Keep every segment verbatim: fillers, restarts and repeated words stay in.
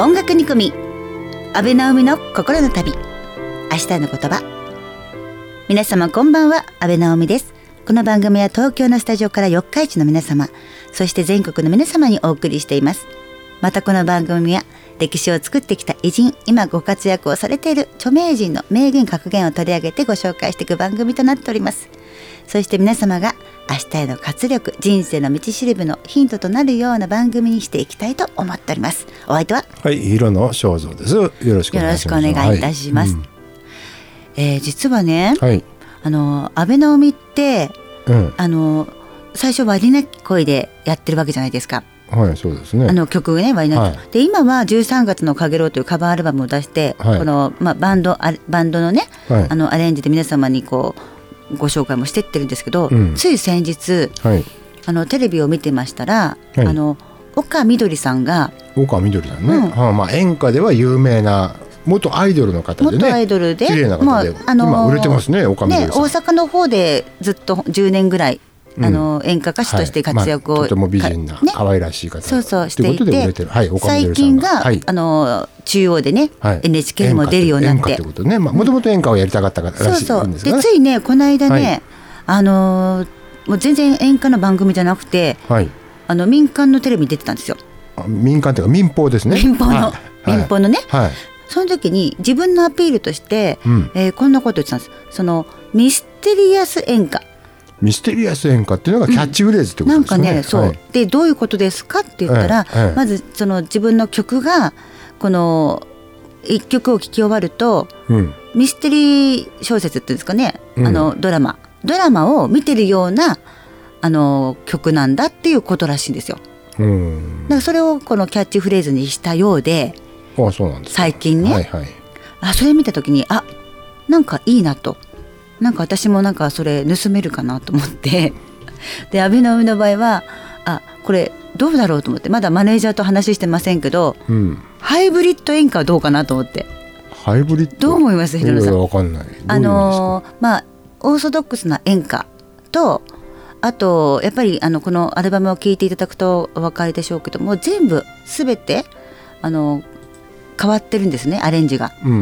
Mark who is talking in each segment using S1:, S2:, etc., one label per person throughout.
S1: 音楽に込み安倍直美の心の旅、明日の言葉。皆様こんばんは、安倍直美です。この番組は東京のスタジオから四日市の皆様、そして全国の皆様にお送りしています。またこの番組は歴史を作ってきた偉人、今ご活躍をされている著名人の名言格言を取り上げてご紹介していく番組となっております。そして皆様が明日への活力、人生の道しるべのヒントとなるような番組にしていきたいと思っております。お相手は、
S2: はい、広野正蔵です。よろしくお願いします。
S1: よろしくお願いいたします。はい、うん、えー、実はね、はい、あの安倍直美って、うん、あの最初割りなき声でやってるわけじゃないですか。
S2: はい、そうですね。
S1: あの曲ね、割りなき、はい、で今はじゅうさんがつのかげろうというカバーアルバムを出して、はい、この、まあ、バンドあバンドのね、はい、あのアレンジで皆様にこうご紹介もしてってるんですけど、うん、つい先日、はい、あのテレビを見てましたら、はい、あの岡みどりさんが
S2: 岡みどりさんね、うん、はあ、まあ、演歌では有名な元アイドルの方でね、
S1: 元アイドルで
S2: 綺麗な方で、まああのー、今売れてますね、岡みどりさん、
S1: ね、大阪の方でずっとじゅうねんぐらい、あのーうん、演歌歌手として活躍を、
S2: はい、まあ、とても美人な、ね、可愛らしい方、
S1: そうそうしていて、
S2: ということで売れてる、はい、岡みどりさんが
S1: 最近が、
S2: はい、
S1: あのー、中央でね、はい、エヌエイチケー にも出るようになって、
S2: 演歌ってことね、まあ、もともと演歌をやりたかったからしいんですが、ね、
S1: そうそうでついねこの間ね、はい、あのー、もう全然演歌の番組じゃなくて、はい、あの民間のテレビに出てたんですよ。
S2: あ、民間というか民放ですね。
S1: 民放の、はい、民放のね、はい、その時に自分のアピールとして、うん、えー、こんなこと言ってたんです。そのミステリアス演歌、
S2: ミステリアス演歌っていうのがキャッチフレーズってことですね、うん、なんかね、そう、はい、でどういうことですかって言ったら、はいはい、まずその自分の曲がこの一曲を聴き終わると、うん、ミステリー小説っていうんですかね、うん、あのドラマドラマを見てるようなあの曲なんだっていうことらしいんですよ。うん、だからそれをこのキャッチフレーズにしたようで、 ああ、そうなんですか。
S1: 最近ね、はいはい、あそれ見た時に、あ、なんかいいなと、なんか私もなんかそれ盗めるかなと思ってで安倍直美の場合は、あ、これどうだろうと思って、まだマネージャーと話してませんけど、うん、ハイブリッド演歌はどうかなと思って。
S2: ハイブリッド、
S1: どう思います、広野さん。
S2: わかんない。
S1: あのー、まあオーソドックスな演歌と、あとやっぱりあのこのアルバムを聴いていただくとお分かりでしょうけども、全部すべてあの変わってるんですね、アレンジが、うんうん、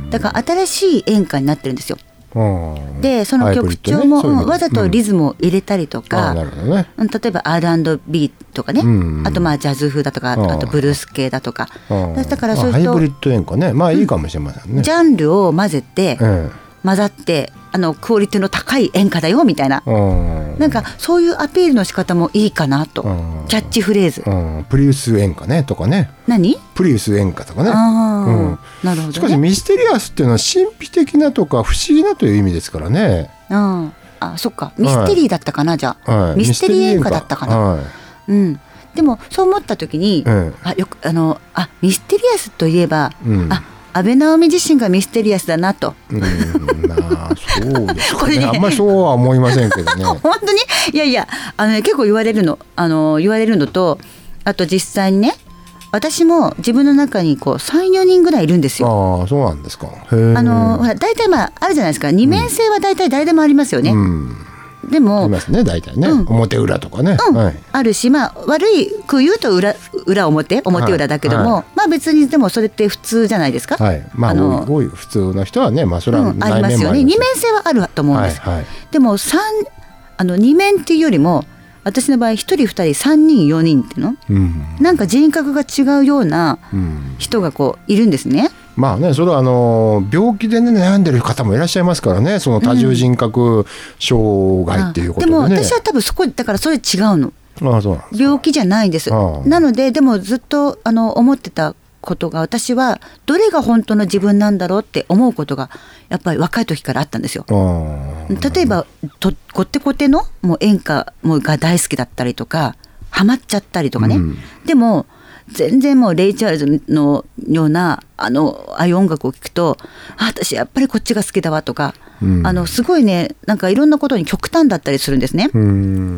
S1: だから新しい演歌になってるんですよ。でその曲調も、ね、わざとリズムを入れたりとか、うんね、例えば アールアンドビー とかね、うんうん、あとまあジャズ風だとか、あとブルース系だとか、だからそういうと
S2: ハイブリッド演歌ね、まあいいかもしれませんね、
S1: うん、ジャンルを混ぜて、うん、混ざってあのクオリティの高い演歌だよみたいな、なんかそういうアピールの仕方もいいかなと、キャッチフレーズ、
S2: プリウス演歌ねとかね、
S1: 何
S2: プリウス演歌とかね、
S1: あ、うん、なるほどね。
S2: しかしミステリアスっていうのは神秘的なとか不思議なという意味ですからね。
S1: うん、あ、そっか、ミステリーだったかな、はい、じゃあ、はい、ミステリー演歌だったかな、はい、うん、でもそう思った時に、うん、あ、よくあのあミステリアスといえば、うん、あ、安倍直美自身がミステリアスだなと、
S2: うん、まあそうですかね、あんまりそうは思いませんけどね
S1: 本当にいやいや、あの、ね、結構言われるの、あの言われるのと、あと実際にね、私も自分の中にこう さん,よ 人ぐらいいるんですよ。
S2: ああ、そうなんですか。
S1: あのほら大体まああるじゃないですか、二面性は大体誰でもありますよね、うん、でも
S2: ありますね、大体ね、うん、表裏とかね、
S1: うん、
S2: はい、
S1: あるし、まあ悪いく言うと 裏, 裏表表裏だけども、はいはい、まあ別にでもそれって普通じゃないですか、
S2: はい、まあ、あの多い普通の人はね、まあそれは内面もありますよね、
S1: 二面性はあると思うんです、はいはい、でも三あの二面っていうよりも、私の場合ひとりふたりさんにんよにんっていうの、うん、なんか人格が違うような人がこういるんですね、
S2: うん、まあね、それはあの病気で、ね、悩んでる方もいらっしゃいますからね、その多重人格障害っていうことでね、
S1: うん、でも私は多分そこだからそれ違うの。
S2: ああ、そうなんですか。
S1: 病気じゃないんです。なのででもずっとあの思ってたことが、私はどれが本当の自分なんだろうって思うことがやっぱり若い時からあったんですよ。例えばとこってこてのもう演歌もが大好きだったりとか、ハマっちゃったりとかね、うん、でも全然もうレイ・チャールズのようなあのああいう音楽を聴くと、あ、私やっぱりこっちが好きだわとか、うん、あのすごいね、なんかいろんなことに極端だったりするんですね。うん、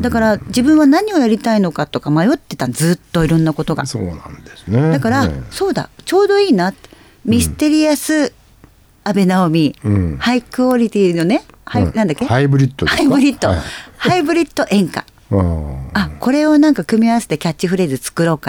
S1: だから自分は何をやりたいのかとか迷ってた、ずっといろんなことが。
S2: そうなんですね。
S1: だから、ね、そうだ、ちょうどいいな、ミステリアス安倍直美、うん、ハイクオリティのね、ハイ、うん、なんだっけ、
S2: ハイブリッドですか。
S1: ハイブリッド、はい、ハイブリッド演歌あ、これをなんか組み合わせてキャッチフレーズ作ろうかなと。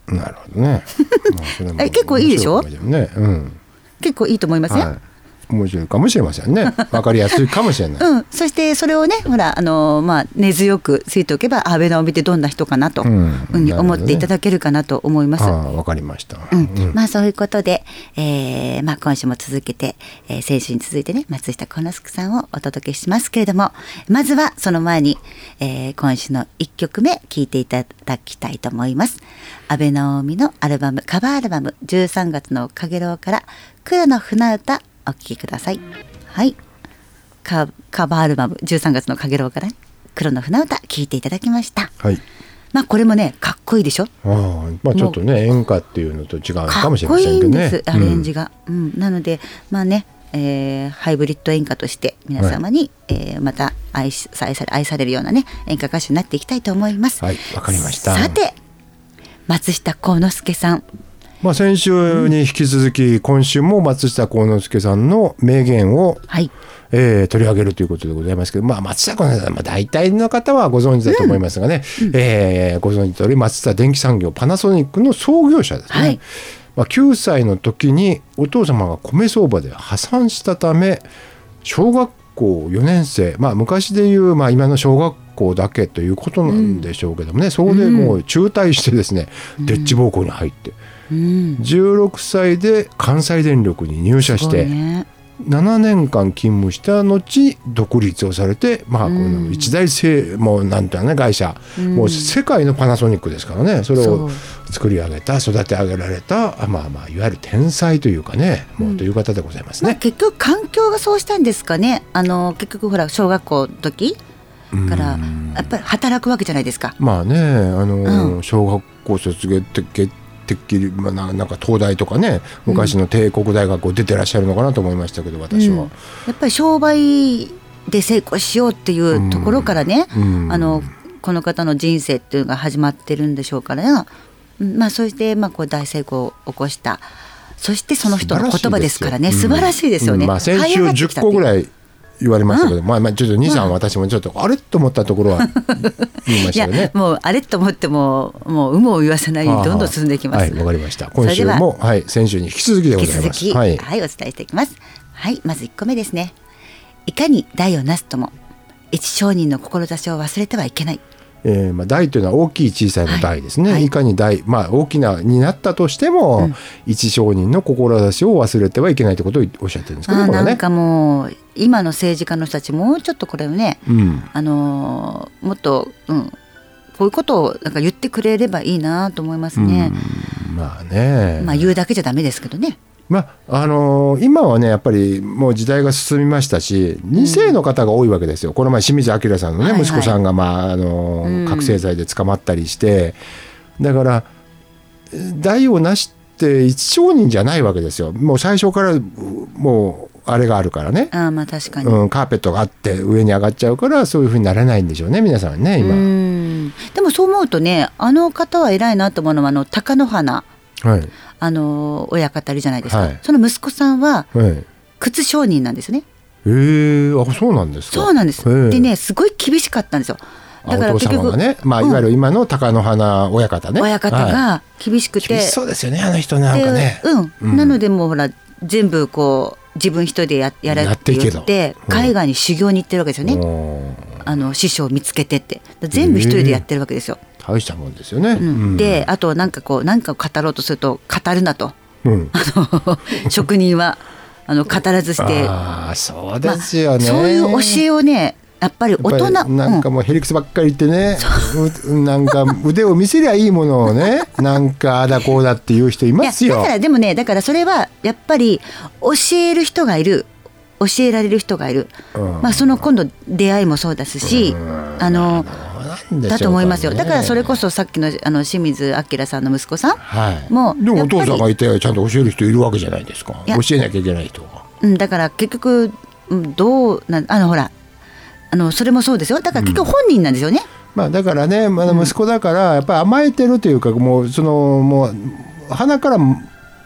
S2: なるほどね、まあ、それも
S1: え結構いいでしょ、
S2: ね、うん、
S1: 結構いいと思いますね、
S2: はい、面白いかもしれませんね。分かりやすいかもしれない、
S1: うん、そしてそれをねほらあの、まあ、根強くついておけば安倍直美ってどんな人かなと、うんうん、思っていただけるかなと思います。
S2: あ、分かりました、
S1: うんうん、まあ、そういうことで、えーまあ、今週も続けて、えー、先週に続いてね松下幸之助さんをお届けしますけれども、まずはその前に、えー、今週のいっきょくめ聴いていただきたいと思います。安倍直美のアルバムカバーアルバムじゅうさんがつのかげろうから黒の船歌お聴きください。はい、カ, カバーアルバムじゅうさんがつのかげろうから、ね、黒の船歌聴いていただきました。
S2: はい、
S1: まあ、これもねかっこいいでしょ。
S2: あ、まあ、ちょっとね演歌っていうのと違うかもしれませんけどね。かっこいいんですアレンジが、うんうん、なのでまあね、えー、ハイブリッド演歌として皆様に、はい、えー、また 愛, 愛, され愛されるようなね演歌歌手になっていきたいと思います。 はい、わかりました。
S1: さて松下幸之助さん、
S2: まあ、先週に引き続き今週も松下幸之助さんの名言を、はい、えー、取り上げるということでございますけど、まあ、松下幸之助さん、まあ、大体の方はご存知だと思いますがね、うんうん、えー、ご存知の通り松下電器産業パナソニックの創業者ですね、はい、まあ、きゅうさいの時にお父様が米相場で破産したため小学校よねんせい、まあ、昔でいう、まあ、今の小学校だけということなんでしょうけどもね、うん、そこでもう中退してですね、うん、でっち奉公に入って、うん、じゅうろくさいで関西電力に入社して、ね、ななねんかん勤務した後独立をされて、まあ、この一大製、もうなんていうのね会社、うん、もう世界のパナソニックですからね、それを作り上げた育て上げられた、まあまあいわゆる天才というかね、もうという方でございますね、
S1: まあ、結局環境がそうしたんですかね。あの結局ほら小学校の時からやっぱり働くわけじゃないですか。
S2: まあね、あの、うん、小学校卒業っててっきり、まあ、なんか東大とかね昔の帝国大学を出てらっしゃるのかなと思いましたけど、私は、うん、
S1: やっぱり商売で成功しようっていうところからね、うん、あのこの方の人生っていうのが始まってるんでしょうからね、まあ、そしてまあこう大成功を起こした、そしてその人の言葉ですからね、素晴らしいですよね、
S2: うん、まあ、先週じゅっこぐらい言われましたけど、うん、まあまあちょっとにさん、うん、私もちょっとあれと思ったところは言いましたよね。いや
S1: もうあれと思ってももう有無を言わせないようにどんどん進んでいきます。
S2: はい、わかりました。今週も、はい、先週に引き続きでございます。引き続き、
S1: はいはい、お伝えしていきます。はい、まずいっこめですね。いかに大をなすとも一商人の志を忘れてはいけない。
S2: えーまあ、大というのは大きい小さいの大ですね、はいはい、いかに大、まあ、大きなになったとしても、うん、一商人の志を忘れてはいけないということをおっしゃってるんですけど、ね、
S1: なんかもう今の政治家の人たちもうちょっとこれをね、うん、あのー、もっと、うん、こういうことをなんか言ってくれればいいなと思いますね、
S2: うん、まあね、
S1: まあ、言うだけじゃダメですけどね。
S2: まああのー、今はねやっぱりもう時代が進みましたしにせいの方が多いわけですよ、うん、この前清水明さんのね、はいはい、息子さんが、まああのーうん、覚醒剤で捕まったりしてだから大をなして一商人じゃないわけですよ。もう最初からもうあれがあるからね、
S1: あ、まあ確かに、
S2: うん、カーペットがあって上に上がっちゃうからそういうふうにならないんでしょうね皆さんね今。
S1: うん、でもそう思うとねあの方は偉いなと思うのはあの貴乃花、はい、あの親方いるじゃないですか、はい、その息子さんは靴商人なんですよね。
S2: へー、あ、そうなんですか。
S1: そうなんです。でねすごい厳しかったんですよ。だから結局お父様が
S2: ね、まあ、いわゆる今の貴乃花親方ね、
S1: 親方が厳しくて、
S2: はい、厳しそうですよねあの人なんかね、
S1: うんうん、なのでもうほら全部こう自分一人で や, やらって言って海外に修行に行ってるわけですよね、うん、あの師匠を見つけてって全部一人でやってるわけですよ。
S2: 大したもんですよね、うん
S1: うん、であとなんかこう何かを語ろうとすると語るなと、うん、あの職人はあの語らずして、
S2: あ、そうですよね、
S1: まあ、そういう教えをねやっぱり大人
S2: なんかもうへりくつばっかり言ってね、うん、なんか腕を見せりゃいいものをねなんかあだこうだっていう人いますよ。
S1: いやだからでもねだからそれはやっぱり教える人がいる教えられる人がいる、うん、まあ、その今度出会いもそうですし、うん、あのだと思いますよ。だからそれこそさっき の, あの清水明さんの息子さん、はい、も
S2: でもお父さんがいてちゃんと教える人いるわけじゃないですか。教えなきゃいけない人が、
S1: うん、だから結局どうなあのほらあのそれもそうですよ。だから結局本人なんですよね、うん、
S2: まあ、だからね、まだ息子だからやっぱり甘えてるというか、もうそのもう鼻から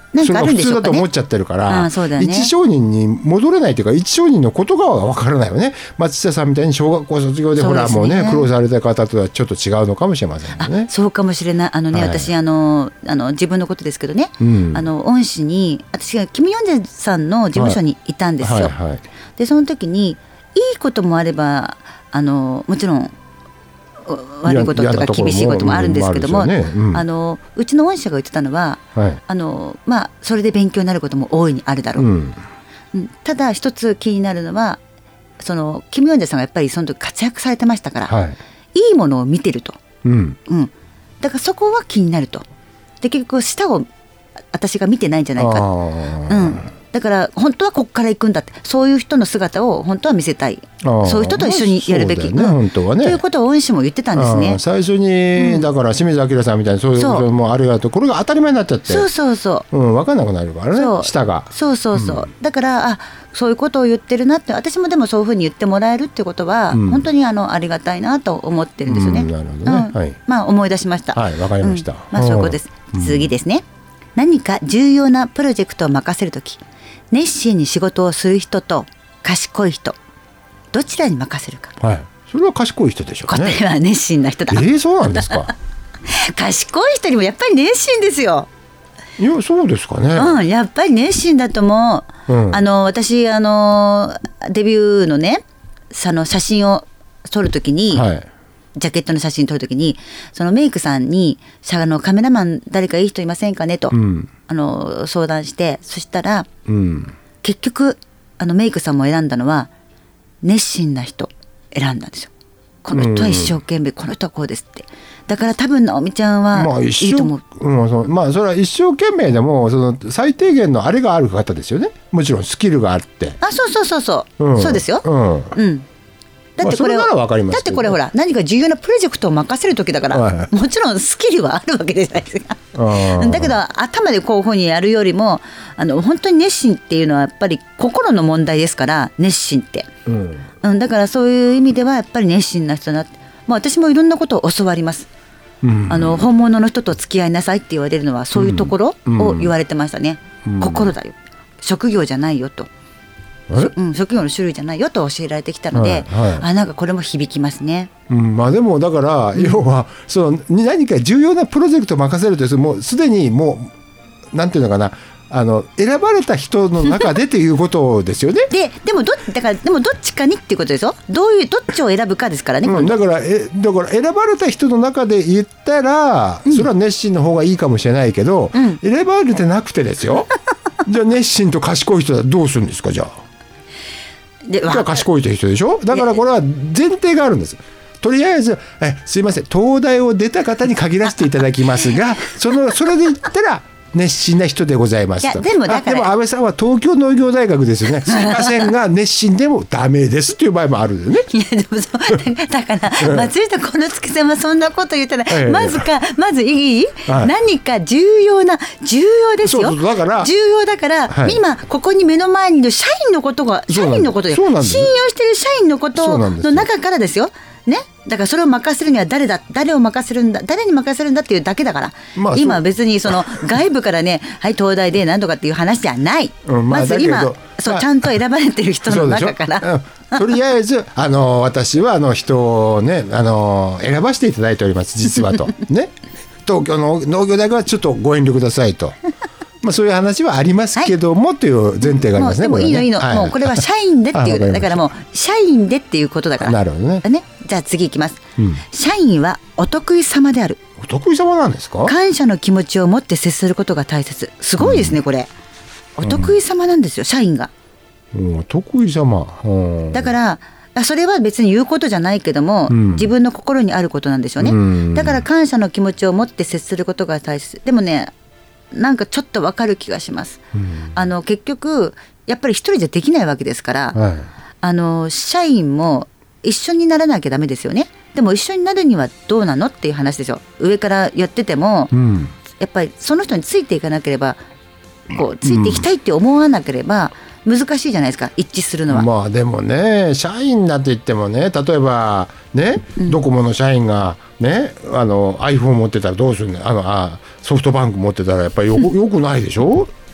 S1: なんかあるんでしょうかね、
S2: それが普通だと思っちゃってるから、
S1: あそうだね、
S2: 一商人に戻れないというか、一商人の言葉は分からないよね。松下さんみたいに小学校卒業でほらもうね苦労された方とはちょっと違うのかもしれませんよね。
S1: あそうかもしれない。あのね、はい、私あのあの自分のことですけどね、うん、あの恩師に私がキム・ヨンジェさんの事務所にいたんですよ、はいはいはい、でその時にいいこともあればあのもちろん悪いこととか厳しいこともあるんですけども、あのうちの恩師が言ってたのは、はい、あのまあ、それで勉強になることも大いにあるだろう、うんうん、ただ一つ気になるのはそのキム・ヨンジェさんがやっぱりその時活躍されてましたから、はい、いいものを見てると、うんうん、だからそこは気になると。で結局下を私が見てないんじゃないか、うん、だから本当はここから行くんだって、そういう人の姿を本当は見せたい、そういう人と一緒にやるべき、ね、うん、本当はね、ということを恩師も言ってたんですね。
S2: 最初に、うん、だから清水明さんみたいなそういうこともあるやと、これが当たり前になっちゃって、
S1: そうそうそう、
S2: うん、分かんなくなるからね、そう下が
S1: そうそうそう、うん、だからあそういうことを言ってるなって、私もでもそういうふうに言ってもらえるってことは、うん、本当にあのありがたいなと思ってるんですよね、うん、なるほどね、うん、はい、まあ、思い出しました。
S2: はい、わかりました、うん、
S1: まあ、そういうことです、うん、次ですね。何か重要なプロジェクトを任せるとき、熱心に仕事をする人と賢い人、どちらに任せるか。
S2: はい、それは賢い人でしょうね。
S1: 答えは熱心な人だ。
S2: えー、そうなんですか
S1: 賢い人にもやっぱり熱心ですよ。
S2: いや、そうですかね、
S1: うん、やっぱり熱心だと思う、うん、あの私あのデビューのね、その写真を撮るときに、はい、ジャケットの写真撮るときにそのメイクさんにあのカメラマン誰かいい人いませんかねと、うん、あの相談して、そしたら、うん、結局あのメイクさんも選んだのは熱心な人選んだんですよ。この人は一生懸命、うん、この人はこうですって。だから多分直美ちゃんはいいと思う。
S2: まあ、まあそれは一生懸命でもその最低限のあれがある方ですよね。もちろんスキルがあって。
S1: あ、そうそうそうそう、うん、そうですよ、うんうん、だってこれ、まあ、それならわかりますけど、だってこれほら何か重要なプロジェクトを任せる時だから、はい、もちろんスキルはあるわけじゃないですかだけど頭でこういうふうにやるよりもあの本当に熱心っていうのはやっぱり心の問題ですから、熱心って、うんうん、だからそういう意味ではやっぱり熱心な人だって、まあ、私もいろんなことを教わります、うん、あの本物の人と付き合いなさいって言われるのはそういうところを言われてましたね、うんうん、心だよ、職業じゃないよと、うん、職業の種類じゃないよと教えられてきたので、はいはい、あなんかこれも響きますね、
S2: うん、まあでもだから、うん、要はその何か重要なプロジェクトを任せるという、もうすでにもうなんていうのかな、あの選ばれた人の中でということですよね
S1: で, でもどだからでもどっちかにっていうことですよ。どういうどっちを選ぶかですからね、
S2: うん、だからえだから選ばれた人の中で言ったら、うん、それは熱心の方がいいかもしれないけど、うん、選ばれてなくてですよじゃあ熱心と賢い人はどうするんですか。じゃあでじゃあ賢い人でしょ。だからこれは前提があるんです。とりあえずえすいません、東大を出た方に限らせていただきますがそのそれで言ったら熱心な人でございますと。
S1: いやでもだから
S2: でも安倍さんは東京農業大学ですよねすいませんが熱心でもダメですっていう場合もあるんだよね。
S1: いやでもそうだから松下幸之助さんはそんなこと言ったら、はい、まずかまずいい、はい、何か重要な重要ですよ。
S2: そうそうだから
S1: 重要だから、はい、今ここに目の前にいる社員のことが社員のことで信用してる社員のことの中からですよね、だからそれを任せるには誰だ誰を任せるんだ誰に任せるんだっていうだけだから、まあ、今別にその外部からねはい東大で何とかっていう話じゃない、うんまあ、まず今そう、まあ、ちゃんと選ばれてる人の中から、
S2: うん、とりあえずあの私はあの人をねあの選ばせていただいております実はとね東京の農業大学はちょっとご遠慮くださいとまあ、そういう話はありますけども、はい、という前提がありますね。
S1: もうでもいいのいいの、はい、もうこれは社員でっていうだからもう社員でっていうことだから。
S2: なるほどね。
S1: ね、じゃあ次いきます、うん、社員はお得意様である。
S2: お得意様なんですか。
S1: 感謝の気持ちを持って接することが大切。すごいですね、うん、これお得意様なんですよ、社員が、
S2: うん、お得意様、うん、
S1: だからそれは別に言うことじゃないけども、うん、自分の心にあることなんでしょうね、うん、だから感謝の気持ちを持って接することが大切。でもねなんかちょっと分かる気がします、うん、あの結局やっぱり一人じゃできないわけですから、はい、あの社員も一緒にならなきゃダメですよね。でも一緒になるにはどうなのっていう話ですよ。上からやってても、うん、やっぱりその人についていかなければこうついていきたいって思わなければ難しいじゃないですか、一致するのは。
S2: まあでもね社員だって言ってもね、例えばね、うん、ドコモの社員がねあの iPhone 持ってたらどうするの、あのあソフトバンク持ってたらやっぱりよく、よくないでしょ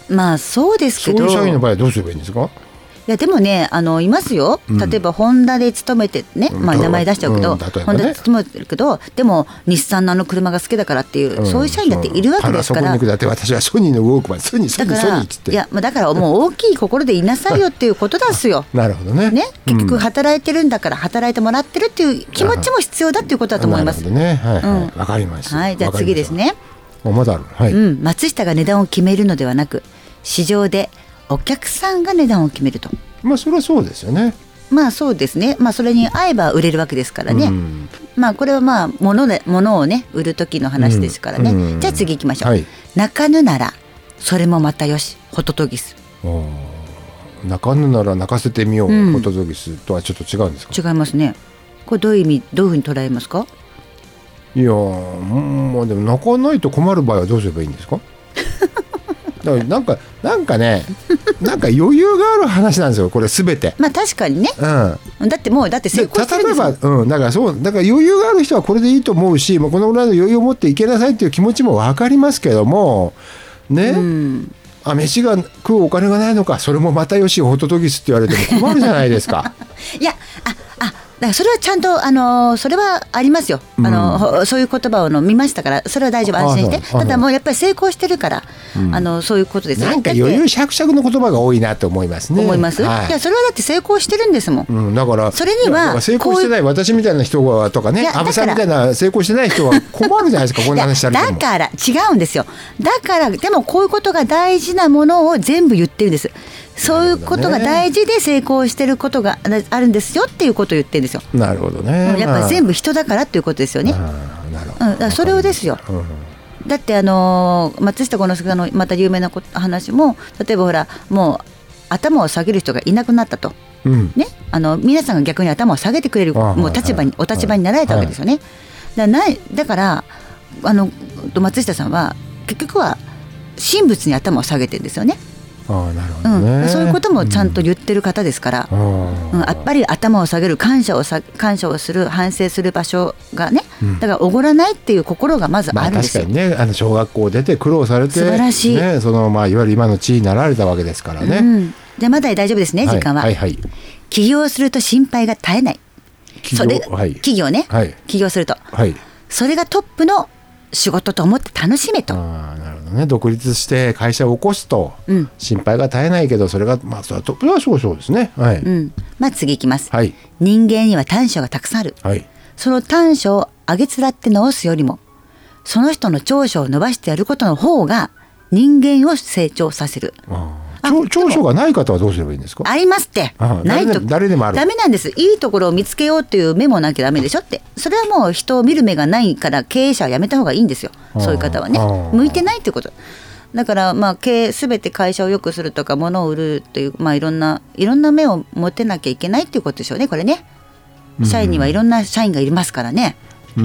S1: まあそうですけど、
S2: そういう社員の場合はどうすればいいんですか？
S1: いやでもね、あのいますよ、例えばホンダで勤めてね、うん、まあ、名前出しちゃうけど、うん、ね、ホンダで勤めてるけど、でも日産のあの車が好きだからっていう、うん、そういう社員だっているわけですから、
S2: うん、だって私はソニーのウォークマン、ソニーソニーソニーっつって、
S1: いやだからもう大きい心でいなさいよっていうことですよ
S2: なるほど ね,
S1: ね結局働いてるんだから働いてもらってるっていう気持ちも必要だっていうことだと思います。
S2: なるほどね、はいはい、うん、わかりました。
S1: はい、じゃあ次ですね。
S2: まだある、はい、
S1: うん、松下が値段を決めるのではなく、市場でお客さんが値段を決めると。
S2: まあそれはそうですよね。
S1: まあそうですね、まあ、それに合えば売れるわけですからね、うん、まあこれはまあ物で物をね売る時の話ですからね、うん、じゃあ次行きましょう、はい、泣かぬならそれもまたよしホトトギス。
S2: 泣かぬなら泣かせてみよう、うん、ホトトギスとはちょっと違うんですか？
S1: 違いますね。これどういう意味、どういうふうに捉えますか？
S2: いやまあでも泣かないと困る場合はどうすればいいんですか？だからなんかなんかねなんか余裕がある話なんですよこれすべて。
S1: まあ確かにね、うん、だってもうだって成功してるんです
S2: よ。例えば、うん、だからそうだから余裕がある人はこれでいいと思うし、もうこのぐらいの余裕を持っていけなさいっていう気持ちも分かりますけどもね、うん、あ飯が食うお金がないのか、それもまたよしホトトギスって言われても困るじゃないですか。
S1: いやああだからそれはちゃんとあのそれはありますよ、あの、うん、そういう言葉をの見ましたから、それは大丈夫、安心して。ただもうやっぱり成功してるから、うん、あのそういうことですよね。
S2: なんか余裕しゃくしゃくの言葉が多いなと思いますね。
S1: 思います、はい、いやそれはだって成功してるんですもん、
S2: うん、だから
S1: それには
S2: 成功してない私みたいな人はとかね、安倍さんみたいな成功してない人は困るじゃないですかこんな話されても。
S1: だから違うんですよ。だからでもこういうことが大事なものを全部言ってるんです。そういうことが大事で成功してることがあるんですよっていうことを言ってるんですよ。
S2: なるほどね。
S1: やっぱり全部人だからっていうことですよね。なるほど、うん、だからそれをですよ、うん、だってあのー、松下幸之助さんのまた有名な話も、例えばほらもう頭を下げる人がいなくなったと、うんね、あの皆さんが逆に頭を下げてくれるもう立場に、はいはい、お立場になられたわけですよね、はい、だからないだからあの松下さんは結局は神仏に頭を下げてるんですよね。
S2: あなるほどね、
S1: うん、そういうこともちゃんと言ってる方ですから、うんうん、やっぱり頭を下げる、感謝をさ感謝をする、反省する場所がね、うん、だからおごらないっていう心がまずあるんですよ。
S2: まあ、確かにね、あの小学校出て苦労されて
S1: 素晴らしい、
S2: ね、そのまあいわゆる今の地位になられたわけですからね、うん、
S1: じゃあまだ大丈夫ですね、時間は、はいはいはい、起業すると心配が絶えない。それ、はい、企業ね、はい、起業すると、はい、それがトップの仕事と思って楽しめと。
S2: あなるほどね、独立して会社を起こすと、うん、心配が絶えないけど、それがまあそれはトップはそうそうですね、はい、うん、
S1: まあ次いきます、はい、人間には短所がたくさんある、はい、その短所をあげつらって直すよりもその人の長所を伸ばしてやることの方が人間を成長させる。
S2: あ長所がない方はどうすればいいんですか？
S1: ありますって。
S2: あないと誰でもある。
S1: ダメなんです。いいところを見つけようっていう目もなきゃダメでしょって。それはもう人を見る目がないから経営者はやめた方がいいんですよ。そういう方はね、向いてないってこと。だからまあ経営すべて会社を良くするとか物を売るという、まあいろんないろんな目を持てなきゃいけないっていうことでしょうね、これね。社員にはいろんな社員がいますからね。うん、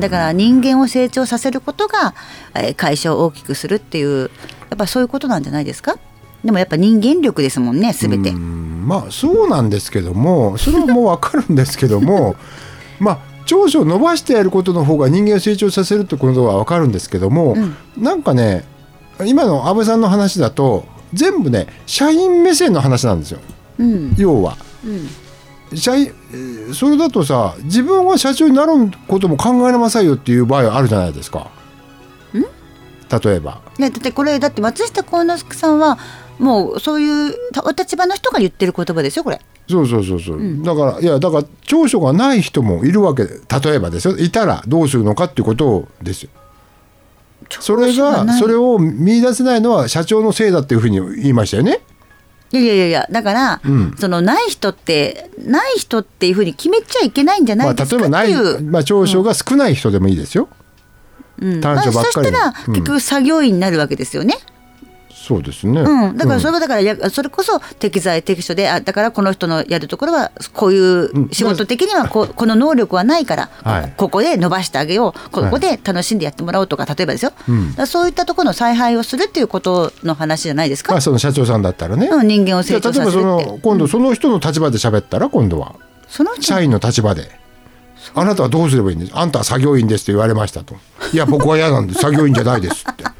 S1: だから人間を成長させることが会社を大きくするっていう、やっぱそういうことなんじゃないですか。でもやっぱ人間力ですもんね、すべて。
S2: うんまあそうなんですけども、それはもう分かるんですけどもまあ長所を伸ばしてやることの方が人間を成長させるってことは分かるんですけども、うん、なんかね今の安倍さんの話だと全部ね社員目線の話なんですよ、うん、要は、うん、社員それだとさ、自分は社長になることも考えなさいよっていう場合はあるじゃないですか。ん例えば
S1: いやだってこれだって松下幸之助さんはもうそういうお立場の人が言ってる言葉ですよ、これ。
S2: そうそうそうそう、うん、だからいやだから長所がない人もいるわけで、例えばですよ、いたらどうするのかっていうことですよ。それがそれを見出せないのは社長のせいだっていうふうに言いましたよね。
S1: いやいやいやだから、うん、そのない人ってない人っていうふうに決めちゃいけないんじゃないですかっていう、まあ、例えばない、まあ、
S2: 長所が少ない人でもいいですよ、うん、短所ばっかり、
S1: まあ、そしたら結局作業員になるわけですよね、うん
S2: そうですね、
S1: うん、だからそれはだからやそれこそ適材適所で、あだからこの人のやるところはこういう仕事的には こ, この能力はないから、はい、ここで伸ばしてあげよう、ここで楽しんでやってもらおうとか、例えばですよ、うん、だそういったところの采配をするっていうことの話じゃないですか、
S2: まあ、その社長さんだったらね、
S1: うん、人間を成長させるって。
S2: 例えばその今度その人の立場で喋ったら、今度はその社員の立場であなたはどうすればいいんです、あんたは作業員ですって言われましたと、いや僕は嫌なんで作業員じゃないですって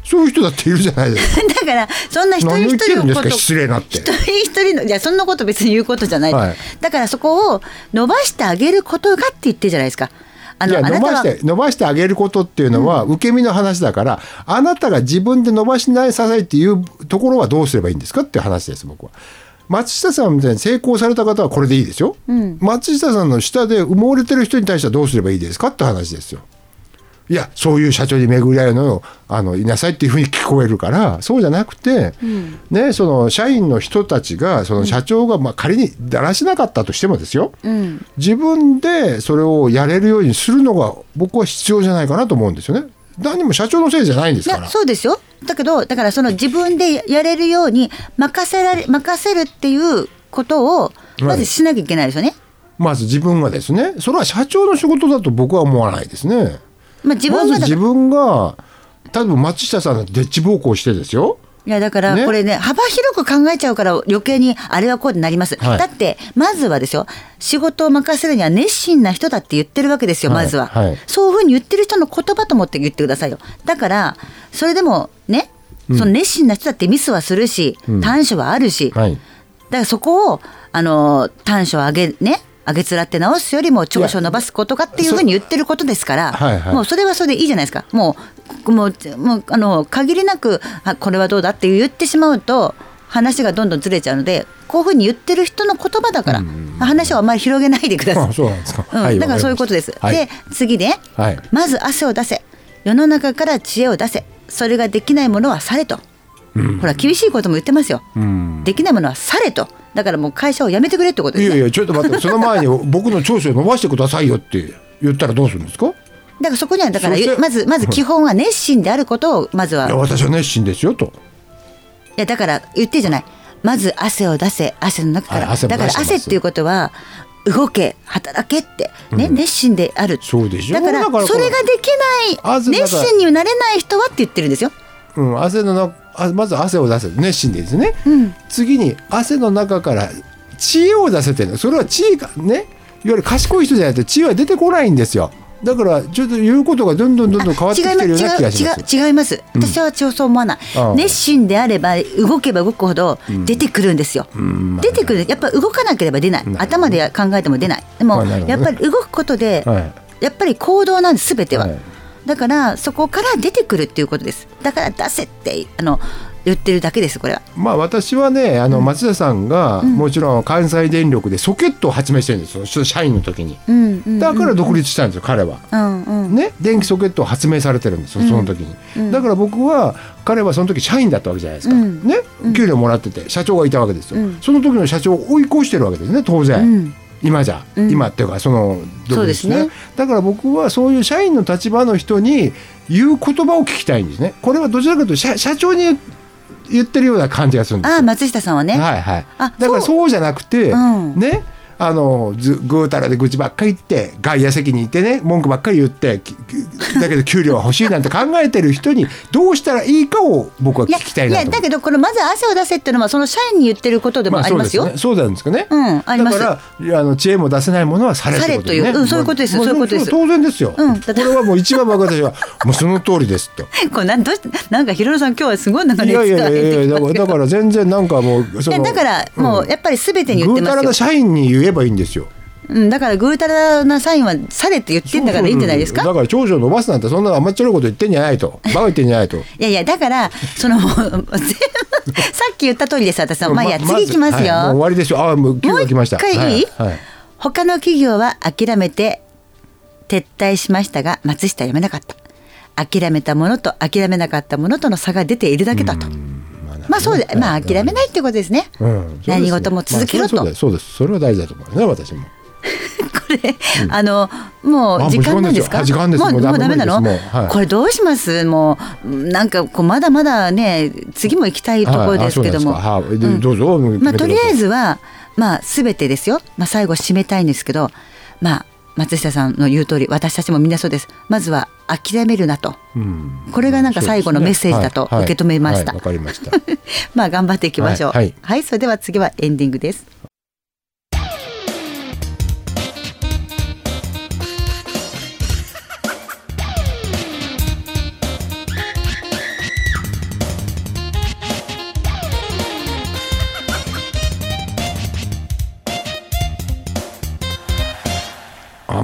S2: そういう人だっているじゃないですか。
S1: だからそんな一人一人のこと、
S2: 失礼なって
S1: 一人一人の、いやそんなこと別に言うことじゃない、はい、だからそこを伸ばしてあげることがって言ってるじゃないですか。
S2: あのいや伸ばして伸ばしてあげることっていうのは受け身の話だから、うん、あなたが自分で伸ばしないさせっていうところはどうすればいいんですかっていう話です。僕は松下さんみたいに成功された方はこれでいいですよ、うん、松下さんの下で埋もれてる人に対してはどうすればいいですかって話ですよ。いやそういう社長に巡り合うのあのいなさいっていうふうに聞こえるから、そうじゃなくて、うんね、その社員の人たちがその社長がまあ仮にだらしなかったとしてもですよ、うん、自分でそれをやれるようにするのが僕は必要じゃないかなと思うんですよね。何も社長のせいじゃないんですから。いや
S1: そうですよ。だけどだからその自分でやれるように任せられ任せるっていうことをまずしなきゃいけないですよね、はい、
S2: まず自分がですね、それは社長の仕事だと僕は思わないですね。まあ、自分がまず自分が多分松下さんのデッチ暴行してですよ。
S1: いやだからこれ ね, ね幅広く考えちゃうから余計にあれはこうになります、はい、だってまずはですよ、仕事を任せるには熱心な人だって言ってるわけですよ、まずは、はいはい、そういうふうに言ってる人の言葉と思って言ってくださいよ。だからそれでもね、うん、その熱心な人だってミスはするし、うん、短所はあるし、はい、だからそこをあの短所を上げね上げつらって直すよりも長所を伸ばすことかっていうふうに言ってることですから、はいはい、もうそれはそれでいいじゃないですか。もうもうもうあの限りなくあこれはどうだって言ってしまうと話がどんどんずれちゃうので、こういうふうに言ってる人の言葉だから、うんうん、話をあまり広げないでください。あそうなんですか、うんはい、だからそういうことです、はい、で次ね、はい、まず汗を出せ、世の中から知恵を出せ、それができないものはされと、うん、ほら厳しいことも言ってますよ、うん、できないものはされと。だからもう会社を辞めてくれってことですね。
S2: いやいやちょっと待ってその前に僕の長所を伸ばしてくださいよって言ったらどうするんですか。
S1: だからそこにはだからまずまず基本は熱心であることをまずは。
S2: いや私は熱心ですよと。
S1: いやだから言ってるじゃない、まず汗を出せ、汗の中から、はい、だから汗っていうことは動け働けって、ねうん、熱心である。
S2: そうでしょ。
S1: だからそれができない熱心になれない人はって言ってるんですよ、
S2: うん、汗の中まず汗を出せ、熱心でですね、うん、次に汗の中から知恵を出せてる。それは知恵がね、いわゆる賢い人じゃないと知恵は出てこないんですよ。だからちょっと言うことがどんどんどんどん変わってきてるような気がします。
S1: 違い違います。私はそう思わない、うん、熱心であれば動けば動くほど出てくるんですよ、うん、出てくる。やっぱり動かなければ出ない、うん、頭で考えても出ない。でも、ね、やっぱり動くことで、はい、やっぱり行動なんです、全ては、はい、だからそこから出てくるっていうことです。だから出せってあの言ってるだけです。これは
S2: まあ私はね、あの松田さんがもちろん関西電力でソケットを発明してるんですよ、社員の時に、うんうんうん、だから独立したんですよ彼は、うんうんね、電気ソケットを発明されてるんですよ、その時に、うん、だから僕は彼はその時社員だったわけじゃないですか、うんね、給料もらってて社長がいたわけですよ、うん、その時の社長を追い越してるわけですね当然、うん、今じゃ、うん、今っていうかその独立ね、そうですね。だから僕はそういう社員の立場の人に言う言葉を聞きたいんですね。これはどちらかというと 社, 社長に言ってるような感じがするんですよ。
S1: ああ松下さんはね、
S2: はいはい、あだからそうじゃなくて、うん、ねあのずぐうたらで愚痴ばっかり言って外野席にいてね文句ばっかり言ってだけど給料は欲しいなんて考えてる人にどうしたらいいかを僕は聞きたいなと。いや
S1: いやだけどこのまず汗を出せっていうのはその社員に言ってることでもありますよ、まあ、そうですね、
S2: そうなんですかね、
S1: うん、あります。
S2: だからあの知恵も出せないものはされってことですね。
S1: されという、うん、そういうことですよ、そういうことです。
S2: 当然ですよ、うん、これはもう一番私はもうその通りですと
S1: これなんどうしてなんかひろろさん今日はすごいなんか熱が
S2: 入ってきますけど。いやいやいやだからだから全然なんかもうその
S1: だからもうやっぱり全てに言ってますよ。ぐうたら
S2: な社員に言えばいいんですよ。
S1: うん、だからぐうたらな社員はされって言ってんだからいいんじゃないですか。
S2: そうそうそう、だから長所を伸ばすなんてそんな甘っちょろいこと言ってんじゃないとバカ言ってんじゃないとい
S1: やいやだからそのさっき言った通りです私は、まあいや次いきますよ、
S2: はい、もう終わりでしょ。あもう今日が来ました。
S1: もう一回いい、はいはい、他の企業は諦めて撤退しましたが松下はやめなかった。諦めたものと諦めなかったものとの差が出ているだけだと。まあそうで、まあ諦めないってことですね、うん、ですね。何事も続けろと、
S2: まあ、そうです、そうです、それは大事だと思うね私も
S1: これ、うん、あのもう時間なんですか。
S2: 時間です。
S1: もうもうダメなの、はい、これどうします。もうなんかこうまだまだね次も行きたいところですけども、はい、うん、どうぞ、まあ、とりあえずはまあ全てですよ、まあ、最後締めたいんですけど、まあ松下さんの言う通り私たちもみんなそうです。まずは諦めるなと、うん、これがなんか最後のメッセージだと受け止めました。
S2: わかりました。
S1: まあ頑張っていきましょう。はい、はいはい、それでは次はエンディングです。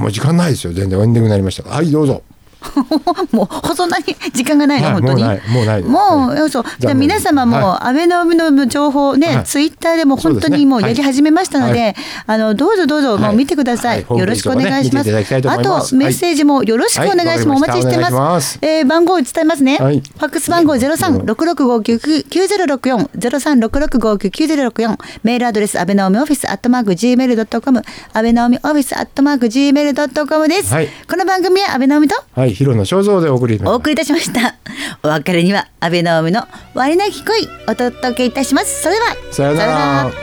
S2: もう時間ないですよ。全然エンディングになりました。はいどうぞ。
S1: もうそんなに時間がないの、はい、本当に
S2: もうないもうない
S1: もう、はい、そうじゃあ皆様も、はい、安倍の海の情報ね、はい、ツイッターでも本当にもうやり始めましたので、はい、あのどうぞどうぞもう見てください、はい、よろしくお願いします、ね、あとメッセージもよろしくお願いします、はい、お待ちしてます、ます、えー、番号を伝えますね、はい、ファックス番号 ゼロさんろくろくごきゅうきゅうゼロろくよん ゼロさんろくろくごきゅうきゅうゼロろくよん、メールアドレス安倍直美オフィスアットマーク ジーメールドットコム 安倍直美オフィスアットマーク ジーメールドットコム です、はい、この番組は安倍直美と、
S2: はい、広野正蔵でお送り
S1: お送りいたしました。お別れには安倍直美の割なき恋お届けいたします。それでは
S2: さよなら。